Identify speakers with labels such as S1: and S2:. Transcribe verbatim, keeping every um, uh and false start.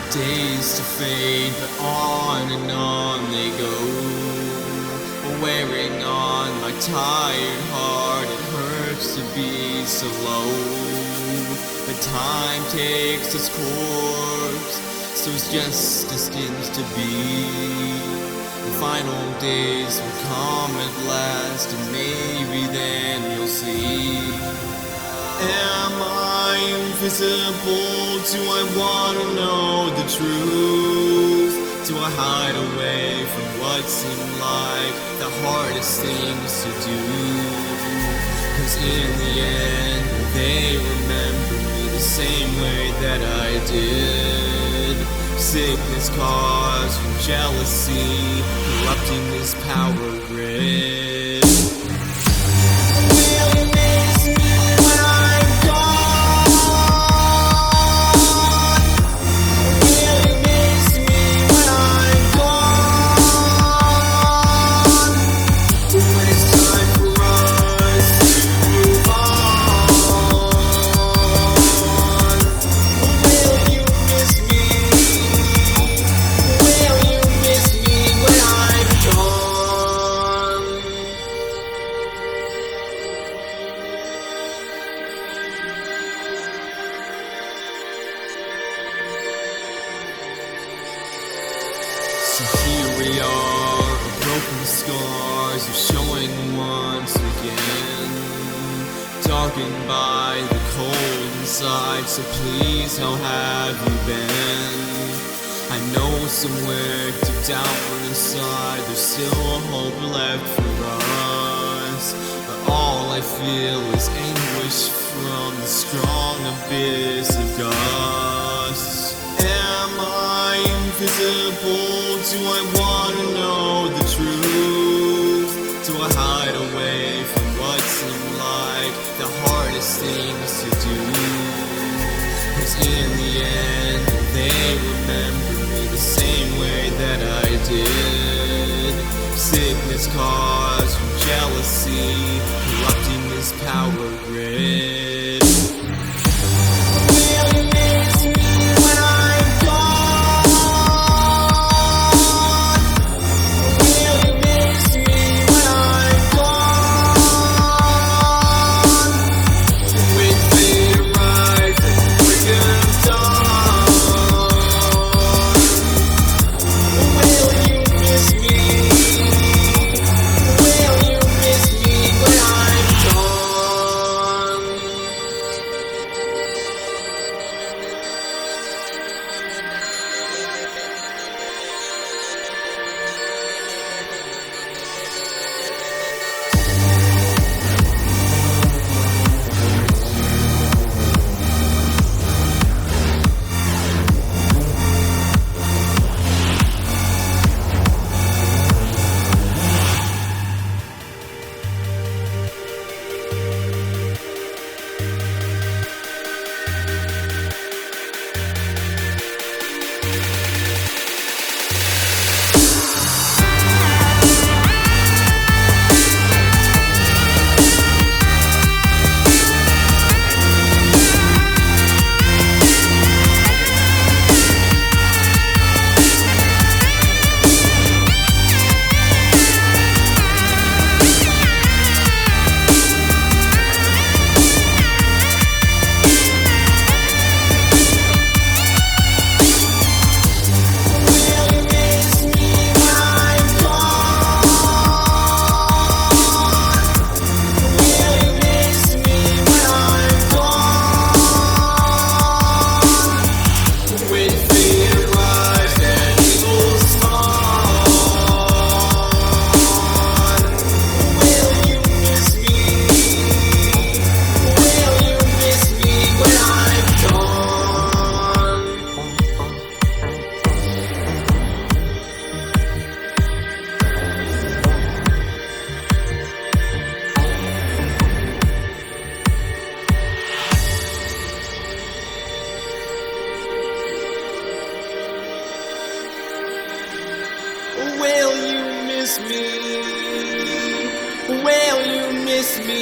S1: Days to fade, but on and on they go. Wearing on my tired heart, it hurts to be so low. But time takes its course, so it's just destined to be. The final days will come at last, and maybe then you'll see. Am I invisible? Do I wanna know the truth? Do I hide away from what seem like the hardest things to do? 'Cause in the end, will they remember me the same way that I did? Sickness caused from jealousy, corrupting this power grid. So here we are, our broken scars are showing once again, darkened by the cold inside. So please, how have you been? I know somewhere deep down inside there's still a hope left for us, but all I feel is anguish from the strong abyss of gust. Am I invisible? Do I wanna know the truth? Do I hide away from what seem like the hardest things to do? 'Cause in the end, they remember me the same way that I did. Sickness caused from jealousy, corrupting this power grid. Will you miss me? Will you miss me?